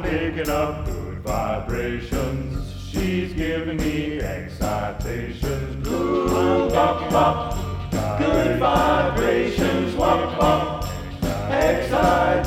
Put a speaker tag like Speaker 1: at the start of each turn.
Speaker 1: picking up good vibrations. She's giving me excitations. Good bop bop, good vibrations. Wop wop, excitation.